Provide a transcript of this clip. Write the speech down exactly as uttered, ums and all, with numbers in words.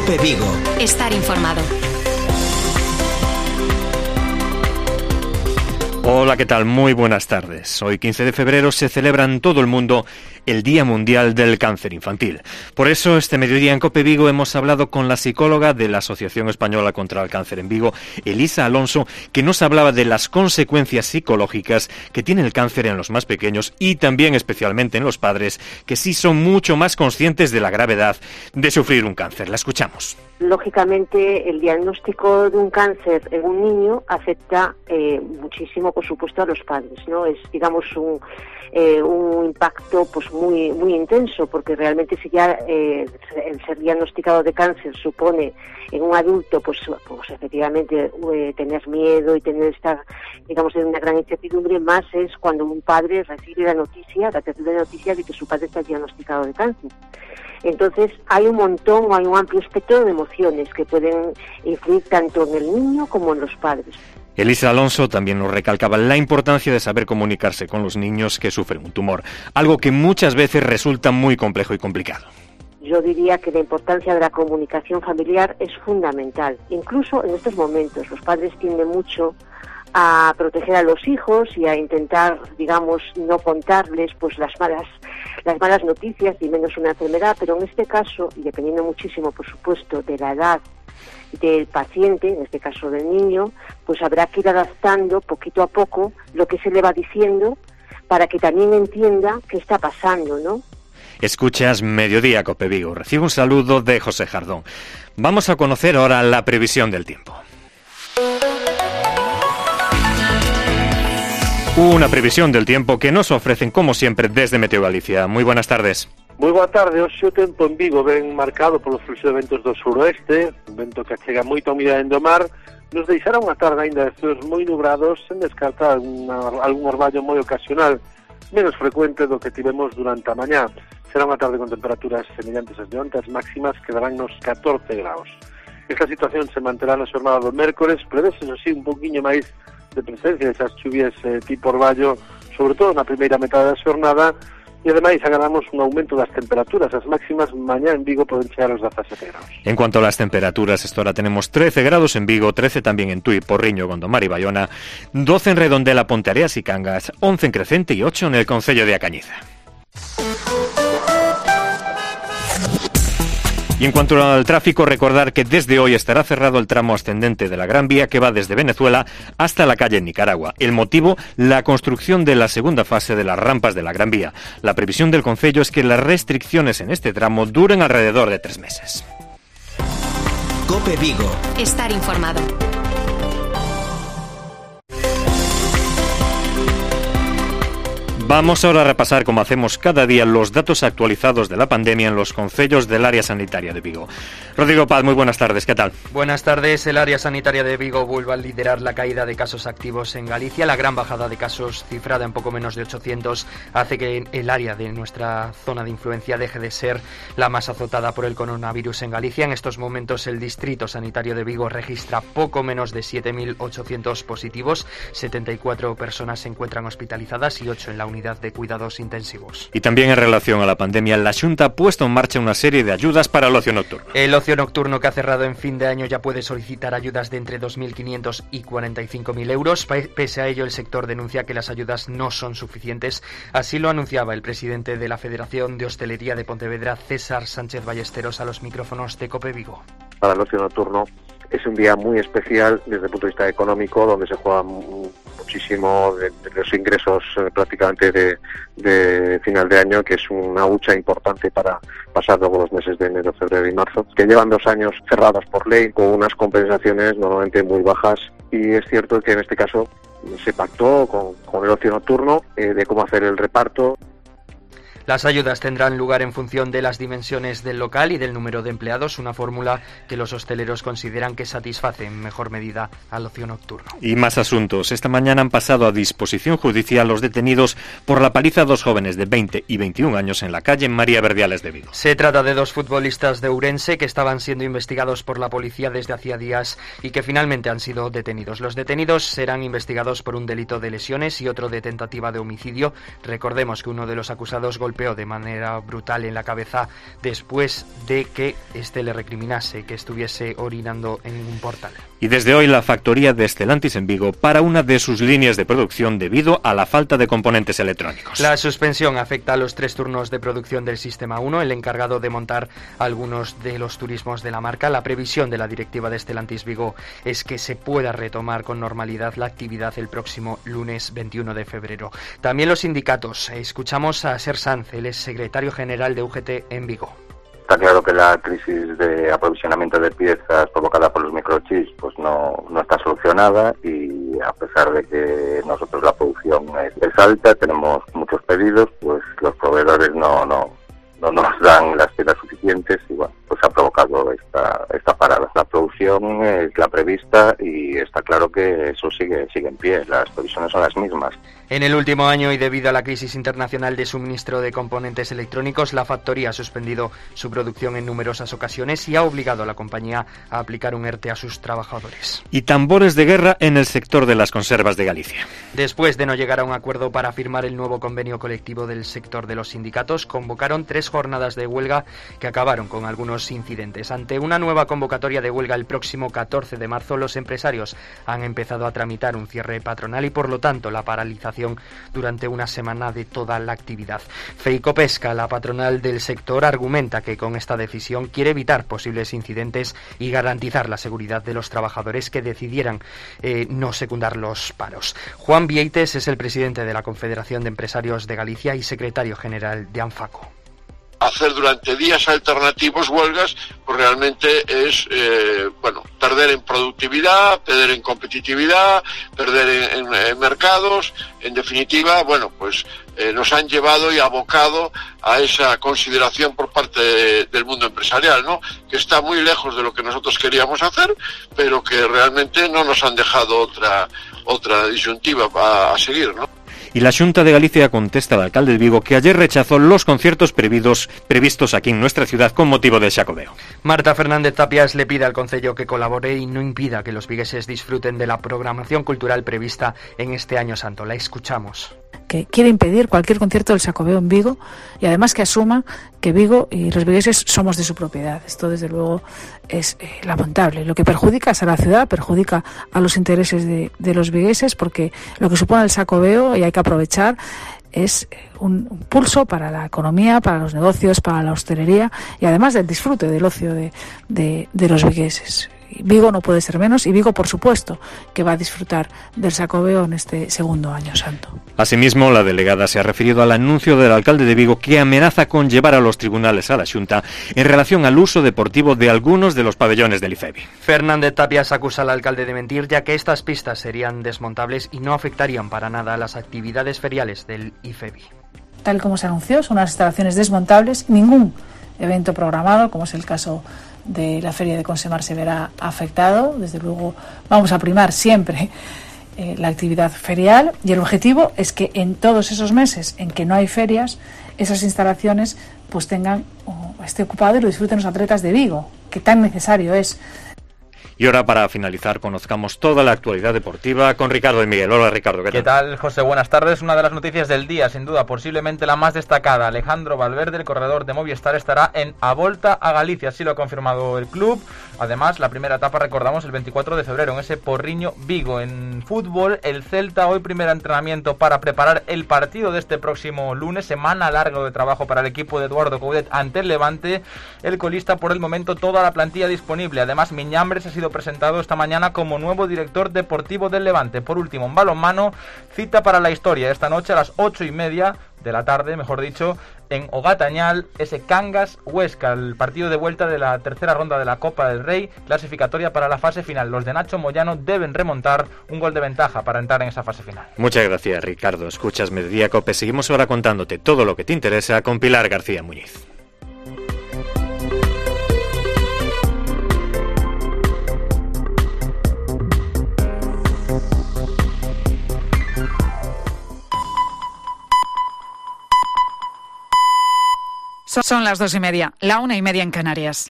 COPE Vigo. Estar informado. Hola, ¿qué tal? Muy buenas tardes. Hoy, quince de febrero, se celebra en todo el mundo el Día Mundial del Cáncer Infantil. Por eso, este mediodía en COPE Vigo hemos hablado con la psicóloga de la Asociación Española contra el Cáncer en Vigo, Elisa Alonso, que nos hablaba de las consecuencias psicológicas que tiene el cáncer en los más pequeños y también especialmente en los padres, que sí son mucho más conscientes de la gravedad de sufrir un cáncer. La escuchamos. Lógicamente, el diagnóstico de un cáncer en un niño afecta eh, muchísimo, por supuesto, a los padres, ¿no? Es, digamos, un, eh, un impacto pues muy muy intenso, porque realmente si ya eh, el ser diagnosticado de cáncer supone en un adulto, pues, pues efectivamente, eh, tener miedo y tener esta, digamos, una gran incertidumbre, más es cuando un padre recibe la noticia, la terrible noticia de que su padre está diagnosticado de cáncer. Entonces, hay un montón, hay un amplio espectro de emociones que pueden influir tanto en el niño como en los padres. Elisa Alonso también nos recalcaba la importancia de saber comunicarse con los niños que sufren un tumor, algo que muchas veces resulta muy complejo y complicado. Yo diría que la importancia de la comunicación familiar es fundamental. Incluso en estos momentos los padres tienden mucho a proteger a los hijos y a intentar, digamos, no contarles pues las malas las malas noticias y menos una enfermedad, pero en este caso, y dependiendo muchísimo, por supuesto, de la edad del paciente, en este caso del niño, pues habrá que ir adaptando poquito a poco lo que se le va diciendo para que también entienda qué está pasando, ¿no? Escuchas Mediodía COPE Vigo. Recibe un saludo de José Jardón. Vamos a conocer ahora la previsión del tiempo. Una previsión del tiempo que nos ofrecen, como siempre, desde Meteo Galicia. Muy buenas tardes. Moi boa tarde. Hoxe o tempo en Vigo ven marcado polo fluxo de ventos do suroeste, un vento que achega moita humidade do mar, nos deixará unha tarde ainda de ceos moi nubrados, sen descartar alguna, algún orballo moi ocasional, menos frecuente do que tivemos durante a mañá. Será unha tarde con temperaturas semellantes ás de onte, as máximas quedarán nos catorce graus. Esta situación se manterá na xornada do mércores, prevese, eso sí, un poquinho máis de presencia desas chuvias eh, tipo orballo, sobre todo na primeira metade da xornada, e ademais agardamos un aumento das temperaturas. As máximas mañá en Vigo poden chegar aos dezasete graus. En cuanto a las temperaturas, esta hora tenemos trece grados en Vigo, trece también en Tui, Porriño, Gondomar y Bayona, doce en Redondela, Ponteareas y Cangas, once en Crecente y ocho en el concello de A Cañiza. Y en cuanto al tráfico, recordar que desde hoy estará cerrado el tramo ascendente de la Gran Vía que va desde Venezuela hasta la calle en Nicaragua. El motivo, la construcción de la segunda fase de las rampas de la Gran Vía. La previsión del concello es que las restricciones en este tramo duren alrededor de tres meses. COPE Vigo. Estar informado. Vamos ahora a repasar, como hacemos cada día, los datos actualizados de la pandemia en los concellos del área sanitaria de Vigo. Rodrigo Paz, muy buenas tardes, ¿qué tal? Buenas tardes. El área sanitaria de Vigo vuelve a liderar la caída de casos activos en Galicia. La gran bajada de casos, cifrada en poco menos de ochocientos, hace que el área de nuestra zona de influencia deje de ser la más azotada por el coronavirus en Galicia. En estos momentos el distrito sanitario de Vigo registra poco menos de siete mil ochocientos positivos, setenta y cuatro personas se encuentran hospitalizadas y ocho en la unidad de cuidados intensivos. Y también en relación a la pandemia, la Xunta ha puesto en marcha una serie de ayudas para el ocio nocturno. El ocio nocturno, que ha cerrado en fin de año, ya puede solicitar ayudas de entre dos mil quinientos y cuarenta y cinco mil euros. Pese a ello, el sector denuncia que las ayudas no son suficientes. Así lo anunciaba el presidente de la Federación de Hostelería de Pontevedra, César Sánchez Ballesteros, a los micrófonos de COPE Vigo. Para el ocio nocturno es un día muy especial desde el punto de vista económico, donde se juega muchísimo de, de los ingresos eh, prácticamente de, de final de año, que es una hucha importante para pasar luego los meses de enero, febrero y marzo, que llevan dos años cerrados por ley, con unas compensaciones normalmente muy bajas, y es cierto que en este caso se pactó con, con el ocio nocturno eh, de cómo hacer el reparto. Las ayudas tendrán lugar en función de las dimensiones del local y del número de empleados, una fórmula que los hosteleros consideran que satisface en mejor medida al ocio nocturno. Y más asuntos. Esta mañana han pasado a disposición judicial los detenidos por la paliza a dos jóvenes de veinte y veintiún años en la calle María Verdiales de Vigo. Se trata de dos futbolistas de Ourense que estaban siendo investigados por la policía desde hacía días y que finalmente han sido detenidos. Los detenidos serán investigados por un delito de lesiones y otro de tentativa de homicidio. Recordemos que uno de los acusados golpeó golpeó de manera brutal en la cabeza después de que éste le recriminase que estuviese orinando en un portal. Y desde hoy la factoría de Stellantis en Vigo para una de sus líneas de producción debido a la falta de componentes electrónicos. La suspensión afecta a los tres turnos de producción del Sistema uno, el encargado de montar algunos de los turismos de la marca. La previsión de la directiva de Stellantis Vigo es que se pueda retomar con normalidad la actividad el próximo lunes veintiuno de febrero. También los sindicatos. Escuchamos a Ser Sanz, el secretario general de U G T en Vigo. Está claro que la crisis de aprovisionamiento de piezas provocada por los microchips pues no, no está solucionada, y a pesar de que nosotros la producción es, es alta, tenemos muchos pedidos, pues los proveedores no, no, no nos dan las piezas suficientes y bueno, pues ha provocado esta, esta parada. La producción es la prevista y está claro que eso sigue, sigue en pie, las previsiones son las mismas. En el último año y debido a la crisis internacional de suministro de componentes electrónicos, la factoría ha suspendido su producción en numerosas ocasiones y ha obligado a la compañía a aplicar un ERTE a sus trabajadores. Y tambores de guerra en el sector de las conservas de Galicia. Después de no llegar a un acuerdo para firmar el nuevo convenio colectivo del sector de los sindicatos, convocaron tres jornadas de huelga que acabaron con algunos incidentes. Ante una nueva convocatoria de huelga el próximo catorce de marzo, los empresarios han empezado a tramitar un cierre patronal y por lo tanto la paralización durante una semana de toda la actividad. Feicopesca, la patronal del sector, argumenta que con esta decisión quiere evitar posibles incidentes y garantizar la seguridad de los trabajadores que decidieran eh, no secundar los paros. Juan Vieites es el presidente de la Confederación de Empresarios de Galicia y secretario general de ANFACO. Hacer durante días alternativos huelgas, pues realmente es, eh, bueno, perder en productividad, perder en competitividad, perder en, en, en mercados. En definitiva, bueno, pues eh, nos han llevado y abocado a esa consideración por parte de, del mundo empresarial, ¿no? Que está muy lejos de lo que nosotros queríamos hacer, pero que realmente no nos han dejado otra, otra disyuntiva a, a seguir, ¿no? Y la Xunta de Galicia contesta al alcalde de Vigo que ayer rechazó los conciertos previstos, previstos aquí en nuestra ciudad con motivo del Xacobeo. Marta Fernández Tapias le pide al Concello que colabore y no impida que los vigueses disfruten de la programación cultural prevista en este Año Santo. La escuchamos. Que quiere impedir cualquier concierto del Xacobeo en Vigo y además que asuma que Vigo y los vigueses somos de su propiedad. Esto desde luego es eh, lamentable. Lo que perjudica es a la ciudad, perjudica a los intereses de, de los vigueses, porque lo que supone el Xacobeo, y hay que aprovechar, es un, un pulso para la economía, para los negocios, para la hostelería y además del disfrute del ocio de, de, de los vigueses. Vigo no puede ser menos y Vigo, por supuesto, que va a disfrutar del Xacobeo en este segundo Año Santo. Asimismo, la delegada se ha referido al anuncio del alcalde de Vigo que amenaza con llevar a los tribunales a la Xunta en relación al uso deportivo de algunos de los pabellones del IFEBI. Fernández Tapias acusa al alcalde de mentir, ya que estas pistas serían desmontables y no afectarían para nada a las actividades feriales del IFEBI. Tal como se anunció, son unas instalaciones desmontables, ningún evento programado, como es el caso de la Feria de Consemar, se verá afectado. Desde luego vamos a primar siempre eh, la actividad ferial y el objetivo es que en todos esos meses en que no hay ferias, esas instalaciones pues tengan o esté ocupado y lo disfruten los atletas de Vigo, que tan necesario es. Y ahora, para finalizar, conozcamos toda la actualidad deportiva con Ricardo de Miguel. Hola, Ricardo, ¿qué tal? ¿Qué tal, José? Buenas tardes. Una de las noticias del día, sin duda, posiblemente la más destacada. Alejandro Valverde, el corredor de Movistar, estará en A Volta a Galicia, así lo ha confirmado el club. Además, la primera etapa, recordamos, el veinticuatro de febrero, en ese Porriño Vigo. En fútbol, el Celta, hoy primer entrenamiento para preparar el partido de este próximo lunes. Semana larga de trabajo para el equipo de Eduardo Coudet ante el Levante. El colista, por el momento, toda la plantilla disponible. Además, Miñambres ha sido presentado esta mañana como nuevo director deportivo del Levante. Por último, en balonmano, cita para la historia esta noche a las ocho y media de la tarde, mejor dicho, en Ogatañal, ese Cangas Huesca, el partido de vuelta de la tercera ronda de la Copa del Rey, clasificatoria para la fase final. Los de Nacho Moyano deben remontar un gol de ventaja para entrar en esa fase final. Muchas gracias, Ricardo. Escuchas Mediodía Cope. Seguimos ahora contándote todo lo que te interesa con Pilar García Muñiz. Son las dos y media, la una y media en Canarias.